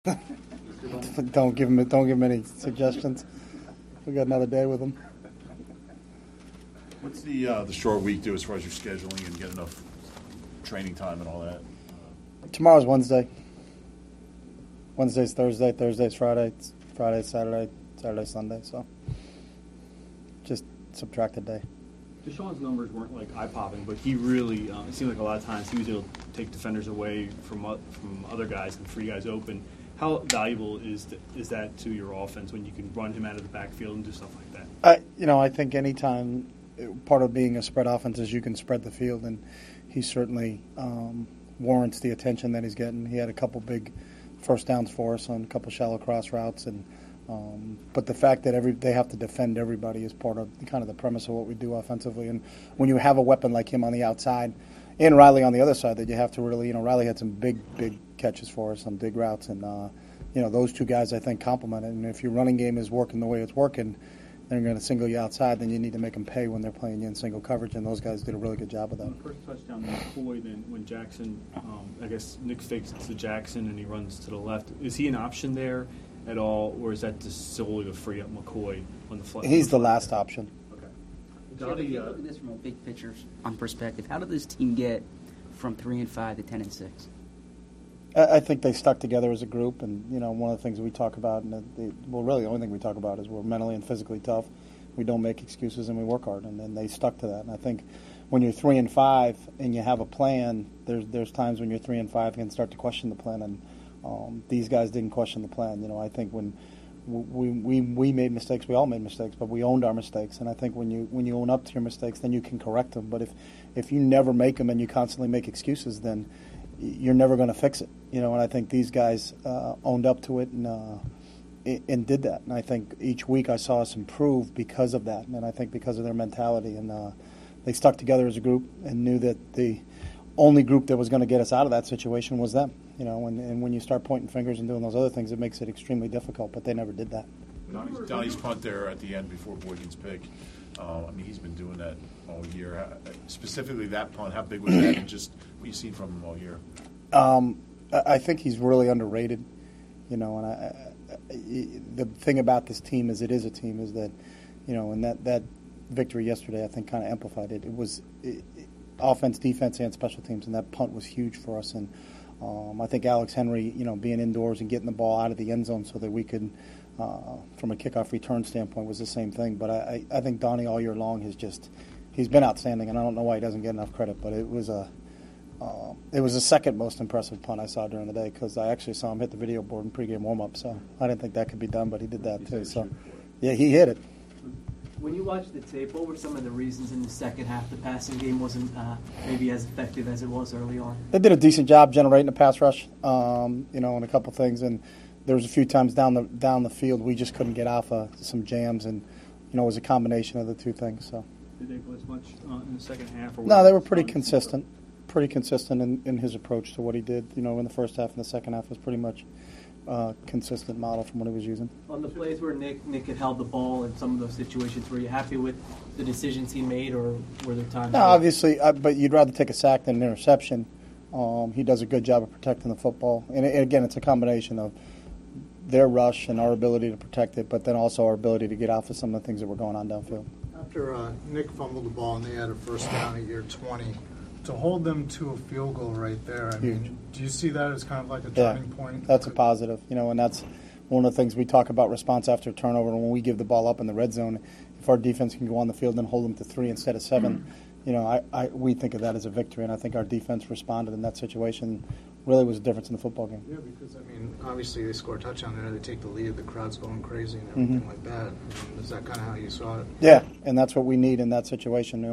Don't give him any suggestions. We got another day with him. What's the short week do as far as your scheduling and get enough training time and all that? Tomorrow's Wednesday. Wednesday's Thursday. Thursday's Friday. Friday's Saturday. Saturday's Sunday. So just subtract a day. Deshaun's numbers weren't like eye-popping, but he really, it seemed like a lot of times he was able to take defenders away from other guys and free guys open. How valuable is that to your offense when you can run him out of the backfield and do stuff like that? I think anytime part of being a spread offense is you can spread the field, and he certainly warrants the attention that he's getting. He had a couple big first downs for us on a couple shallow cross routes, and but the fact that they have to defend everybody is part of kind of the premise of what we do offensively. And when you have a weapon like him on the outside and Riley on the other side, that you have to really, Riley had some big catches for us on big routes, and those two guys I think complement it. And if your running game is working the way it's working, they're going to single you outside, then you need to make them pay when they're playing you in single coverage, and those guys did a really good job of that. On the first touchdown, McCoy, then when Jackson, I guess Nick fakes to Jackson and he runs to the left. Is he an option there at all, or is that just solely to free up McCoy on the fly? He's the last option. Okay. If you look at this from a big picture on perspective, how did this team get from 3-5 to 10-6? I think they stuck together as a group, and one of the things we talk about, and really the only thing we talk about is we're mentally and physically tough. We don't make excuses and we work hard, and then they stuck to that. And I think when you're 3-5 and you have a plan, there's times when you're 3-5 you can start to question the plan, and these guys didn't question the plan. I think when we made mistakes, we all made mistakes, but we owned our mistakes, and I think when you own up to your mistakes, then you can correct them. But if you never make them and you constantly make excuses, then you're never going to fix it, and I think these guys owned up to it and did that. And I think each week I saw us improve because of that, and I think because of their mentality. And they stuck together as a group and knew that the only group that was going to get us out of that situation was them. And when you start pointing fingers and doing those other things, it makes it extremely difficult. But they never did that. Donnie's punt there at the end before Boykin's pick. He's been doing that all year. Specifically that punt, how big was that, and just what you've seen from him all year? I think he's really underrated. And the thing about this team is it is a team, is that, and that victory yesterday I think kind of amplified it. It was offense, defense, and special teams, and that punt was huge for us. And I think Alex Henry, being indoors and getting the ball out of the end zone so that we could, from a kickoff return standpoint, was the same thing. But I think Donnie all year long he's been outstanding, and I don't know why he doesn't get enough credit. But it was the second most impressive punt I saw during the day, because I actually saw him hit the video board in pregame warm-up. So I didn't think that could be done, but he did that too. So yeah, he hit it. When you watch the tape, what were some of the reasons in the second half the passing game wasn't maybe as effective as it was early on? They did a decent job generating a pass rush, and a couple things. And there was a few times down the field we just couldn't get off some jams, and it was a combination of the two things. So did they blitz much in the second half? Or no, they were pretty consistent. Pretty consistent in his approach to what he did. In the first half and the second half was pretty much consistent model from what he was using. On the plays where Nick had held the ball in some of those situations, were you happy with the decisions he made, or were there times? No, obviously, but you'd rather take a sack than an interception. He does a good job of protecting the football. And again, it's a combination of their rush and our ability to protect it, but then also our ability to get off of some of the things that were going on downfield. After Nick fumbled the ball and they had a first down at year 20, to hold them to a field goal right there, I mean, do you see that as kind of like a turning point? That's a positive, and that's one of the things we talk about, response after turnover. And when we give the ball up in the red zone, if our defense can go on the field and hold them to 3 instead of 7, we think of that as a victory. And I think our defense responded in that situation. Really was a difference in the football game. Yeah, because, obviously they score a touchdown there, they take the lead, the crowd's going crazy and everything like that. Is that kind of how you saw it? Yeah, and that's what we need in that situation.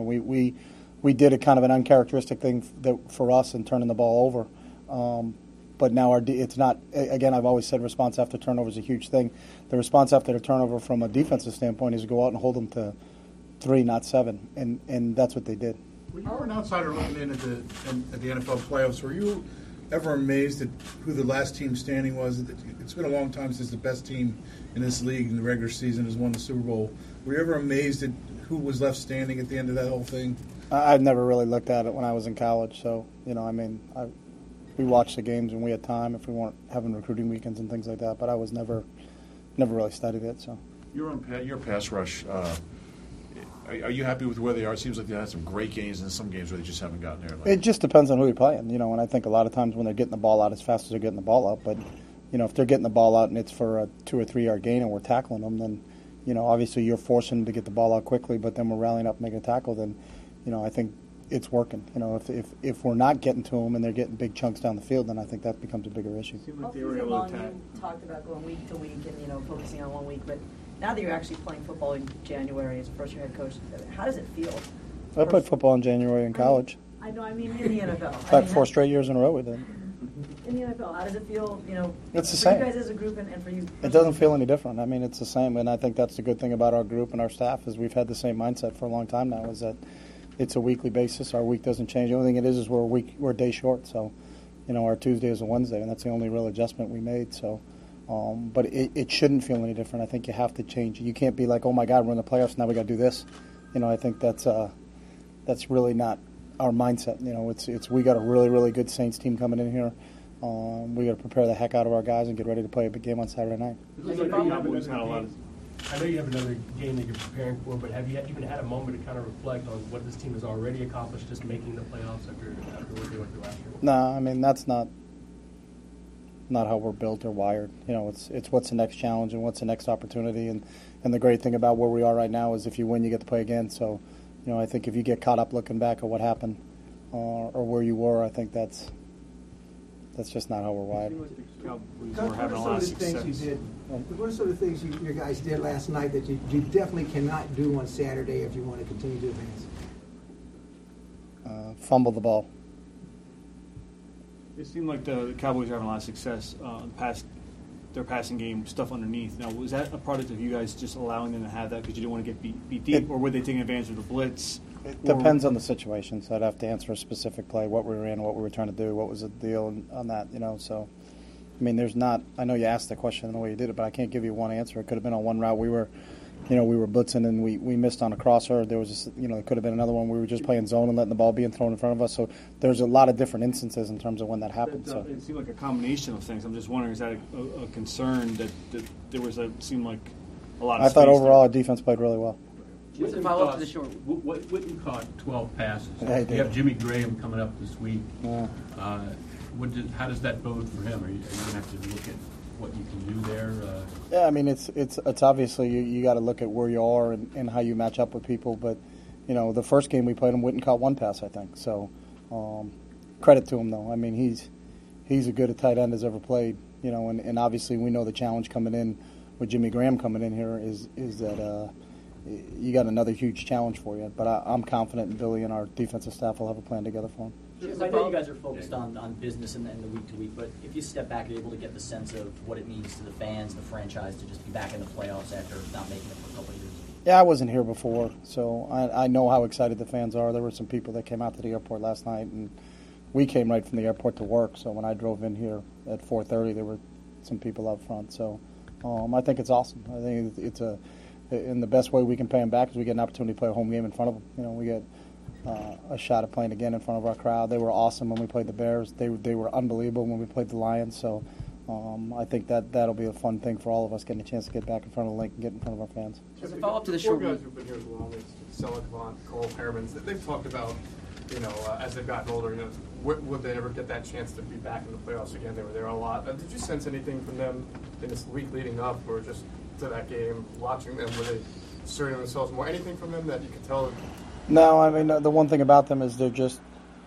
We did a kind of an uncharacteristic thing for us in turning the ball over. But now it's not, again, I've always said response after turnover is a huge thing. The response after the turnover from a defensive standpoint is to go out and hold them to 3, not 7. And that's what they did. When you were an outsider looking in at the NFL playoffs, were you ever amazed at who the last team standing was? It's been a long time since the best team in this league in the regular season has won the Super Bowl. Were you ever amazed at who was left standing at the end of that whole thing? I've never really looked at it when I was in college, so we watched the games when we had time if we weren't having recruiting weekends and things like that. But I was never really studied it. So Your pass rush. Are you happy with where they are? It seems like they had some great games and some games where they just haven't gotten there. It just depends on who you're playing, and I think a lot of times when they're getting the ball out as fast as they're getting the ball out, but if they're getting the ball out and it's for a 2 or 3 yard gain and we're tackling them, then obviously you're forcing them to get the ball out quickly, but then we're rallying up and making a tackle. Then I think it's working. If we're not getting to them and they're getting big chunks down the field, then I think that becomes a bigger issue. Seemed All like they were season able long, to attack. you talked about going week to week and focusing on 1 week, but now that you're actually playing football in January as a first-year head coach, how does it feel? I played football in January in college. I know. I mean, in the NFL. In fact, 4 straight years in a row we did. In the NFL, how does it feel? It's the for same. you guys as a group and for you. It doesn't feel any different. I mean, it's the same, and I think that's the good thing about our group and our staff is we've had the same mindset for a long time now. Is that it's a weekly basis. Our week doesn't change. The only thing it is we're a day short. So, our Tuesday is a Wednesday, and that's the only real adjustment we made. So, but it shouldn't feel any different. I think you have to change. You can't be like, oh my God, we're in the playoffs now. We got to do this. I think that's really not our mindset. It's we got a really really good Saints team coming in here. We got to prepare the heck out of our guys and get ready to play a big game on Saturday night. I know you have another game that you're preparing for, but have you even had a moment to kind of reflect on what this team has already accomplished, just making the playoffs after what they went through last year? No, I mean that's not how we're built or wired. It's what's the next challenge and what's the next opportunity. And the great thing about where we are right now is if you win, you get to play again. So, I think if you get caught up looking back at what happened or where you were, I think that's just not how we're wired. We're having a lot of success. What are some of the things you guys did last night that you definitely cannot do on Saturday if you want to continue to advance? Fumble the ball. It seemed like the Cowboys are having a lot of success their passing game stuff underneath. Now, was that a product of you guys just allowing them to have that because you didn't want to get beat deep, or were they taking advantage of the blitz? It depends on the situation, so I'd have to answer a specific play, what we were in, what we were trying to do, what was the deal on that, So, I mean, there's not – I know you asked the question the way you did it, but I can't give you one answer. It could have been on one route. We were blitzing and we missed on a crosser. There was there could have been another one. We were just playing zone and letting the ball be thrown in front of us. So there's a lot of different instances in terms of when that happened. So it seemed like a combination of things. I'm just wondering, is that a concern that there was seemed like a lot of I thought overall our defense played really well. Just a follow-up to the short. Whitten caught 12 passes. Yeah, you have Jimmy Graham coming up this week. Yeah. How does that bode for him? Are you going to have to look at what you can do there? Yeah, I mean, it's obviously you got to look at where you are and how you match up with people. But, the first game we played him, Whitten caught 1 pass, I think. So credit to him, though. I mean, he's as good a tight end as ever played. And obviously we know the challenge coming in with Jimmy Graham coming in here is that you got another huge challenge for you. But I'm confident in Billy and our defensive staff will have a plan together for him. I know you guys are focused on business and the week to week, but if you step back, you're able to get the sense of what it means to the fans, the franchise, to just be back in the playoffs after not making it for a couple of years. Yeah, I wasn't here before, so I know how excited the fans are. There were some people that came out to the airport last night, and we came right from the airport to work. So when I drove in here at 4:30, there were some people out front. So I think it's awesome. I think it's in the best way we can pay them back is we get an opportunity to play a home game in front of them. We get a shot at playing again in front of our crowd. They were awesome when we played the Bears. They were unbelievable when we played the Lions. So I think that'll be a fun thing for all of us, getting a chance to get back in front of the link and get in front of our fans. As a follow-up to the four short guys who've been here as long as Seligman, Cole, Hermans, they've talked about, as they've gotten older, would they ever get that chance to be back in the playoffs again? They were there a lot. Did you sense anything from them in this week leading up, or just to that game, watching them? Were they asserting themselves more? Anything from them that you could tell? No, I mean, the one thing about them is they're just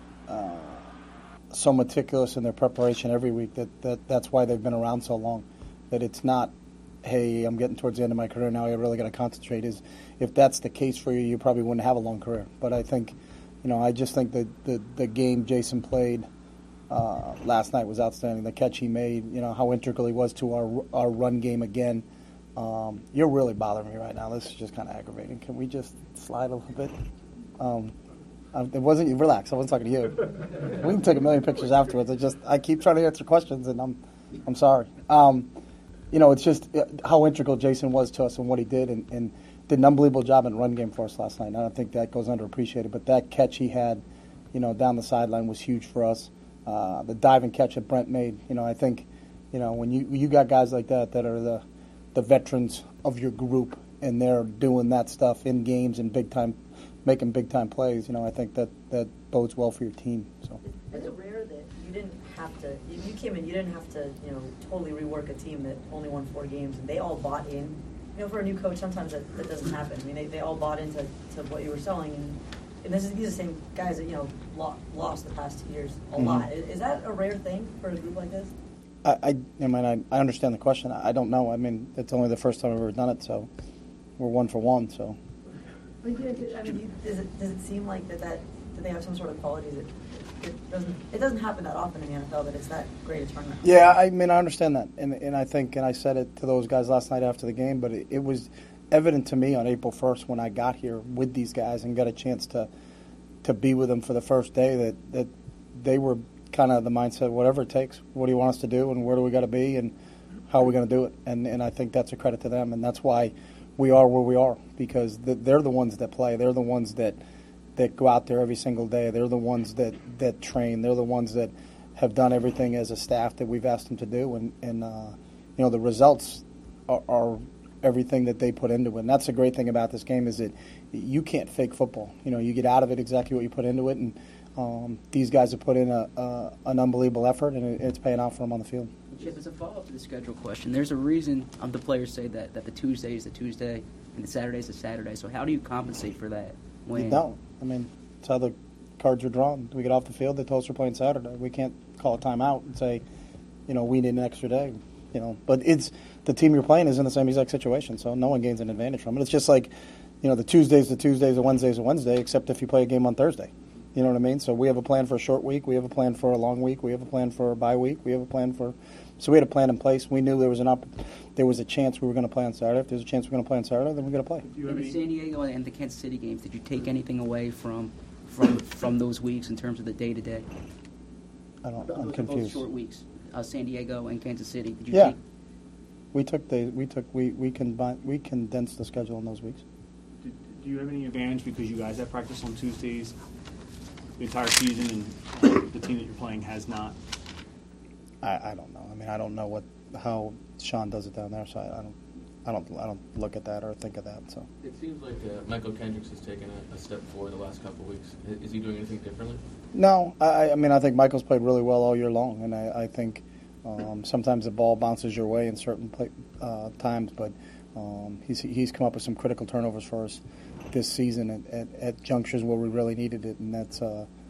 so meticulous in their preparation every week that's why they've been around so long. That it's not, hey, I'm getting towards the end of my career now, I really got to concentrate. If that's the case for you, you probably wouldn't have a long career. But I think, I just think that the game Jason played last night was outstanding. The catch he made, how integral he was to our run game again. You're really bothering me right now. This is just kind of aggravating. Can we just slide a little bit? It wasn't. Relax. I wasn't talking to you. We can take a million pictures afterwards. I keep trying to answer questions, and I'm sorry. It's just how integral Jason was to us and what he did, and did an unbelievable job in run game for us last night. I don't think that goes underappreciated, but that catch he had, down the sideline was huge for us. the dive and catch that Brent made. I think, when you got guys like that are the veterans of your group, and they're doing that stuff in games and making big time plays. I think that bodes well for your team. So. Is it rare that you didn't have to? You came in, you didn't have to, totally rework a team that only won 4 games, and they all bought in. For a new coach, sometimes that doesn't happen. I mean, they all bought into what you were selling, and these are the same guys that lost the past 2 years a lot. Is that a rare thing for a group like this? I understand the question. I don't know. I mean, it's only the first time I've ever done it, so we're 1 for 1. So. But does it seem like that they have some sort of qualities that it doesn't happen that often in the NFL that it's that great a tournament? Yeah, I understand that, and I think, and I said it to those guys last night after the game, but it was evident to me on April 1st when I got here with these guys and got a chance to be with them for the first day that they were kind of the mindset, whatever it takes. What do you want us to do, and where do we got to be, and how are we going to do it? And I think that's a credit to them, and that's why we are where we are, because they're the ones that play. They're the ones that go out there every single day. They're the ones that train. They're the ones that have done everything as a staff that we've asked them to do, and the results are everything that they put into it. And that's the great thing about this game is that you can't fake football. You get out of it exactly what you put into it, and these guys have put in an unbelievable effort, and it's paying off for them on the field. Chip, as a follow-up to the schedule question, there's a reason the players say that the Tuesday is the Tuesday and the Saturday is the Saturday. So how do you compensate for that? You don't. I mean, it's how the cards are drawn. We get off the field, they told us we're playing Saturday. We can't call a timeout and say, we need an extra day. But it's the team you're playing is in the same exact situation, so no one gains an advantage from it. It's just like, the Tuesday's the Tuesday, the Wednesday's the Wednesday, except if you play a game on Thursday. You know what I mean? So we have a plan for a short week. We have a plan for a long week. We have a plan for a bye week. We have a plan for. So we had a plan in place. We knew there was a chance we were going to play on Saturday. If there's a chance we're going to play on Saturday, then we're going to play. In the San Diego and the Kansas City games, did you take anything away from those weeks in terms of the day-to-day? I'm confused. Both short weeks, San Diego and Kansas City. Did you yeah. take? We condensed the schedule in those weeks. Do you have any advantage because you guys have practice on Tuesdays the entire season, and the team that you're playing has not? I don't know. I mean, I don't know how Sean does it down there, so I don't look at that or think of that. So it seems like Michael Kendricks has taken a step forward the last couple of weeks. Is he doing anything differently? No, I mean, I think Michael's played really well all year long, and I think sometimes the ball bounces your way in certain times, but he's come up with some critical turnovers for us this season at junctures where we really needed it, and that's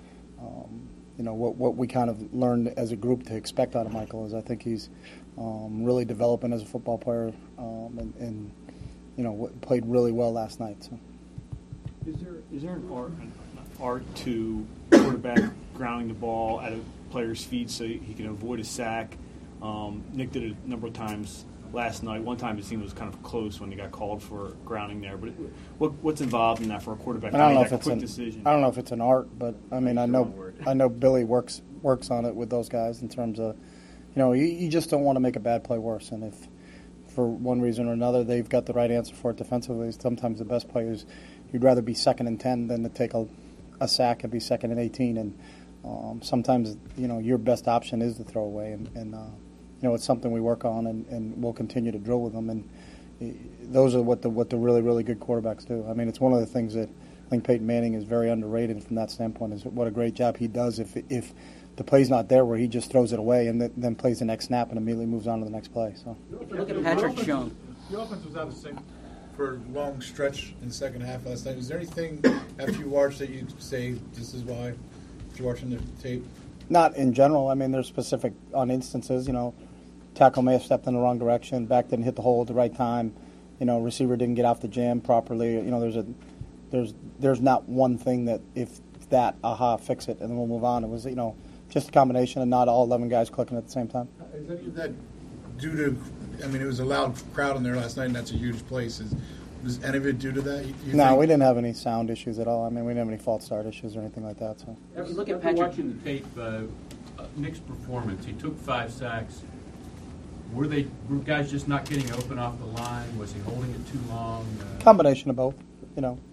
what we kind of learned as a group to expect out of Michael is I think he's really developing as a football player and played really well last night. So. Is there an art to quarterback grounding the ball at a player's feet so he can avoid a sack? Nick did it a number of times last night. One time it seemed it was kind of close when he got called for grounding there. But what's involved in that for a quarterback? I don't know if it's an art, but I mean I know Billy works on it with those guys in terms of you just don't want to make a bad play worse. And if for one reason or another they've got the right answer for it defensively, sometimes the best players you'd rather be 2nd and 10 than to take a sack and be 2nd and 18. And sometimes your best option is to throw away and it's something we work on and we'll continue to drill with them. And those are what the really, really good quarterbacks do. I mean, it's one of the things that I think Peyton Manning is very underrated from that standpoint is what a great job he does if the play's not there where he just throws it away and then plays the next snap and immediately moves on to the next play. So look at Patrick Chung. The offense was out of sync for a long stretch in the second half last night. Is there anything after you watched that you say this is why after watching the tape? Not in general. I mean, there's specific on instances, tackle may have stepped in the wrong direction, back didn't hit the hole at the right time, receiver didn't get off the jam properly. There's not one thing that if that, fix it, and then we'll move on. It was, just a combination of not all 11 guys clicking at the same time. Is any of that due to, it was a loud crowd in there last night, and that's a huge place. Was any of it due to that? No, we didn't have any sound issues at all. I mean, we didn't have any false start issues or anything like that. So. If you look at Patrick, watching the tape, Nick's performance, he took 5 sacks. Were guys just not getting open off the line? Was he holding it too long? Combination of both.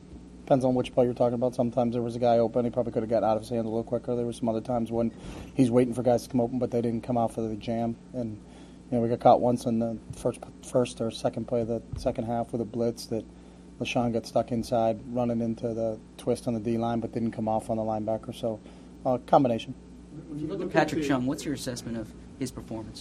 Depends on which play you're talking about. Sometimes there was a guy open. He probably could have got out of his hands a little quicker. There were some other times when he's waiting for guys to come open, but they didn't come out for the jam. And we got caught once in the first or second play of the second half with a blitz that LaShawn got stuck inside, running into the twist on the D-line, but didn't come off on the linebacker. So, combination. When you look at Patrick Chung, what's your assessment of his performance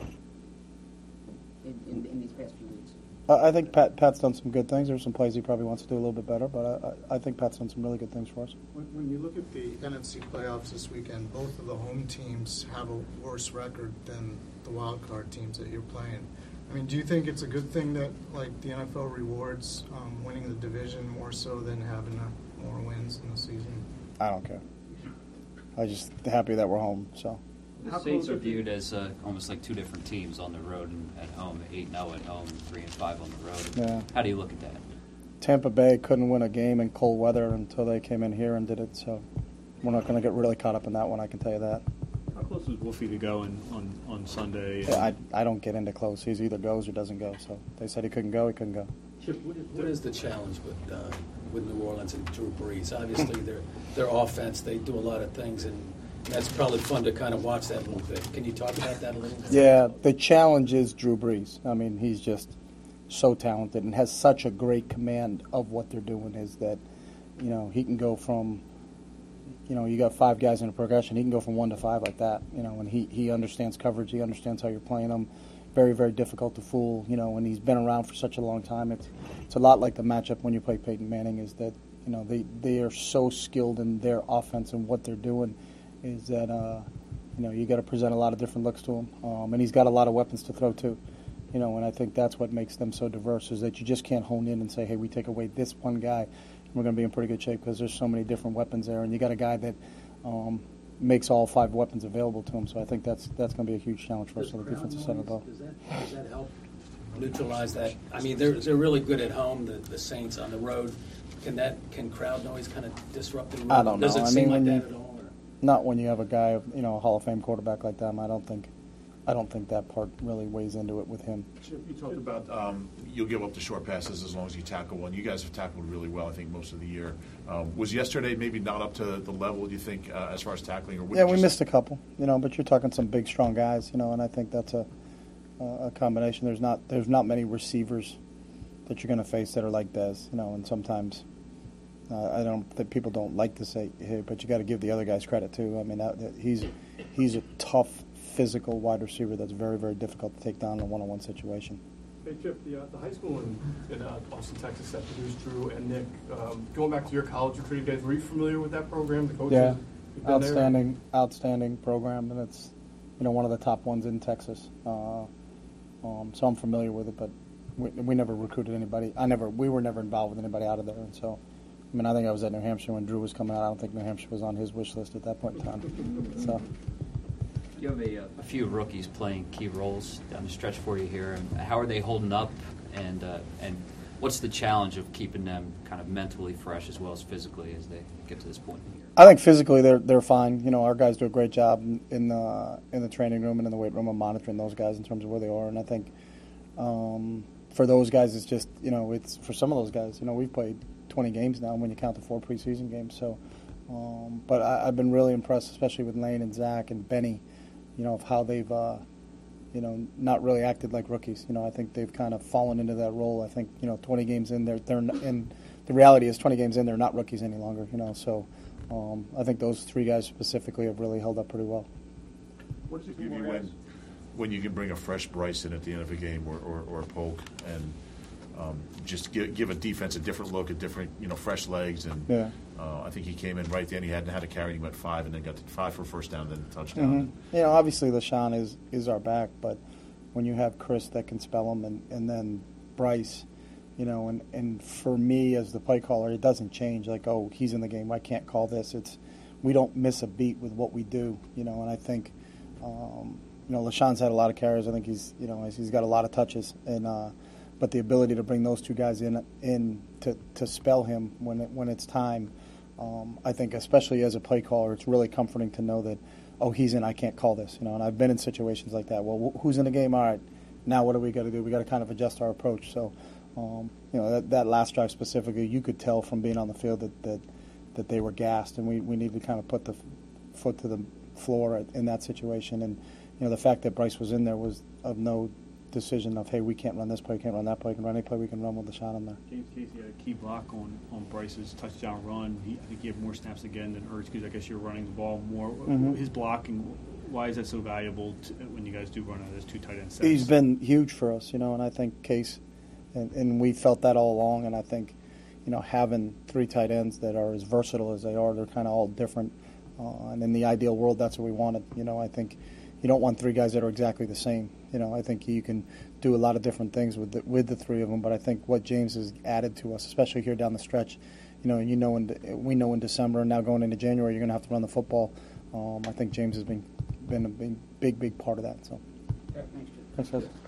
in these past few weeks? I think Pat's done some good things. There's some plays he probably wants to do a little bit better, but I think Pat's done some really good things for us. When you look at the NFC playoffs this weekend, both of the home teams have a worse record than the wild card teams that you're playing. I mean, do you think it's a good thing that the NFL rewards winning the division more so than having more wins in the season? I don't care. I'm just happy that we're home. So. The Saints are viewed as almost like two different teams on the road and at home. 8-0 at home, 3-5 on the road. Yeah. How do you look at that? Tampa Bay couldn't win a game in cold weather until they came in here and did it. So we're not going to get really caught up in that one. I can tell you that. How close is Wolfie to go on Sunday? Yeah, I don't get into close. He either goes or doesn't go. So they said he couldn't go. He couldn't go. Chip, what is the challenge with New Orleans and Drew Brees? Obviously, their offense, they do a lot of things, and that's probably fun to kind of watch that a little bit. Can you talk about that a little bit? Yeah, the challenge is Drew Brees. I mean, he's just so talented and has such a great command of what they're doing. Is that, he can go from, you got 5 guys in a progression. He can go from 1 to 5 like that. And he understands coverage. He understands how you're playing them. Very, very difficult to fool. And he's been around for such a long time. It's a lot like the matchup when you play Peyton Manning. Is that they are so skilled in their offense and what they're doing. Is that you got to present a lot of different looks to him, and he's got a lot of weapons to throw too. And I think that's what makes them so diverse. Is that you just can't hone in and say, hey, we take away this one guy, and we're going to be in pretty good shape because there's so many different weapons there, and you got a guy that makes all 5 weapons available to him. So I think that's going to be a huge challenge for us on the defensive side of the ball. Does that help neutralize that? I mean, they're really good at home. The Saints on the road. Can crowd noise kind of disrupt the? I don't know. Does it seem like that at all? Not when you have a guy, a Hall of Fame quarterback like that. I don't think that part really weighs into it with him. Chip, you talked about you'll give up the short passes as long as you tackle one. You guys have tackled really well, I think, most of the year. Was yesterday maybe not up to the level, do you think, as far as tackling? Or we missed a couple, but you're talking some big, strong guys, and I think that's a combination. There's not many receivers that you're going to face that are like Dez, and sometimes I don't think people don't like to say here, but you got to give the other guys credit too. I mean, he's a tough, physical wide receiver that's very, very difficult to take down in a one-on-one situation. Hey Chip, the high school in Austin, Texas that produced Drew and Nick. Going back to your college recruiting days, were you familiar with that program? The coaches? Yeah, outstanding program, and it's one of the top ones in Texas. So I'm familiar with it, but we never recruited anybody. We were never involved with anybody out of there, and so. I mean, I think I was at New Hampshire when Drew was coming out. I don't think New Hampshire was on his wish list at that point in time. So, you have a few rookies playing key roles down the stretch for you here. And how are they holding up? And what's the challenge of keeping them kind of mentally fresh as well as physically as they get to this point in the year? I think physically they're fine. Our guys do a great job in the training room and in the weight room of monitoring those guys in terms of where they are. And I think for those guys, it's just it's for some of those guys. We've played 20 games now when you count the 4 preseason games. So, but I've been really impressed, especially with Lane and Zach and Benny, of how they've, not really acted like rookies. I think they've kind of fallen into that role. I think 20 games in, they're and the reality is 20 games in, they're not rookies any longer. So, I think those 3 guys specifically have really held up pretty well. What does it give you when you can bring a fresh Bryce in at the end of a game or a Polk and just give a defense a different look, a different, fresh legs. And I think he came in right then. He hadn't had a carry. He went 5 and then got to 5 for a first down, then a touchdown. Mm-hmm. Obviously LaShawn is our back, but when you have Chris that can spell him and then Bryce, and for me as the play caller, it doesn't change. Like, oh, he's in the game, I can't call this. We don't miss a beat with what we do, and I think, LaShawn's had a lot of carries. I think he's got a lot of touches and. But the ability to bring those 2 guys in to spell him when it's time, I think especially as a play caller, it's really comforting to know that, oh, he's in, I can't call this, And I've been in situations like that. Well, who's in the game? All right, now what do we got to do? We got to kind of adjust our approach. So That last drive specifically, you could tell from being on the field that they were gassed, and we needed to kind of put the foot to the floor in that situation. And the fact that Bryce was in there was of no decision of, hey, we can't run this play, we can't run that play, we can run any play we can run with a shot in there. James Casey had a key block on Bryce's touchdown run. I think he had more snaps again than Ertz because I guess you're running the ball more. Mm-hmm. His blocking, why is that so valuable when you guys do run out of those two tight end sets? He's been huge for us, and I think Case, and we felt that all along, and I think, having three tight ends that are as versatile as they are, they're kind of all different, and in the ideal world, that's what we wanted. I think you don't want three guys that are exactly the same. I think you can do a lot of different things with the three of them, but I think what James has added to us, especially here down the stretch, we know in December and now going into January, you're going to have to run the football. I think James has been a big part of that. So, Thanks. Thanks, guys.